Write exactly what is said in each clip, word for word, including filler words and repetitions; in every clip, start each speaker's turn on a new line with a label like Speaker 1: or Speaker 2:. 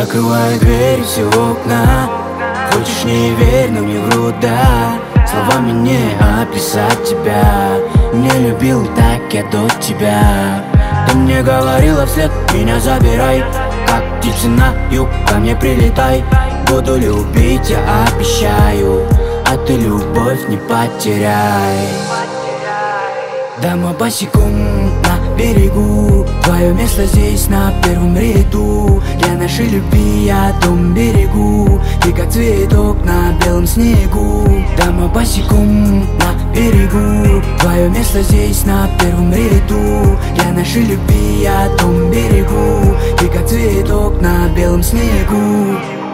Speaker 1: Закрываю дверь, все окна. Хочешь не верь, но не вру, да. Словами не описать тебя. Не любил так я до тебя. Ты мне говорила вслед, меня забирай. Как птицы на юг, ко мне прилетай. Буду любить, я обещаю. А ты любовь не потеряй. Дома босиком на берегу. Твое место здесь на первом ряду. Для нашей любви я дом берегу. Ты как цветок на белом снегу. Дома босиком на берегу. Твое место здесь на первом ряду. Для нашей любви я дом берегу. Ты как цветок на белом снегу.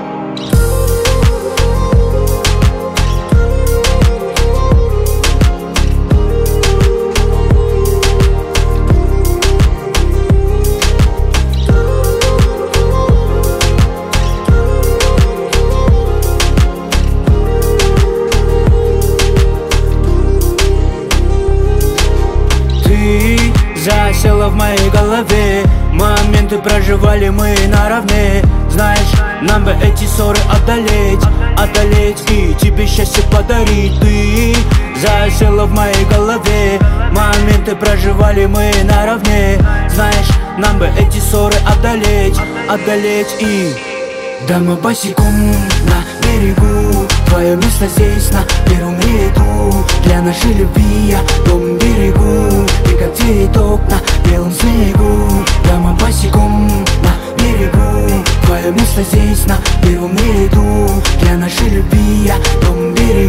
Speaker 1: Засела в моей голове. Моменты проживали мы наравне. Знаешь, нам бы эти ссоры одолеть. Одолеть и тебе счастье подарить. Ты засела в моей голове. Моменты проживали мы наравне. Знаешь, нам бы эти ссоры одолеть. Одолеть и дома босиком на берегу. Твое место здесь на первом ряду. Для нашей любви я дом берегу. Ты как цветок на белом снегу. Дома босиком на берегу. Твое место здесь на первом ряду. Для нашей любви я дом берегу.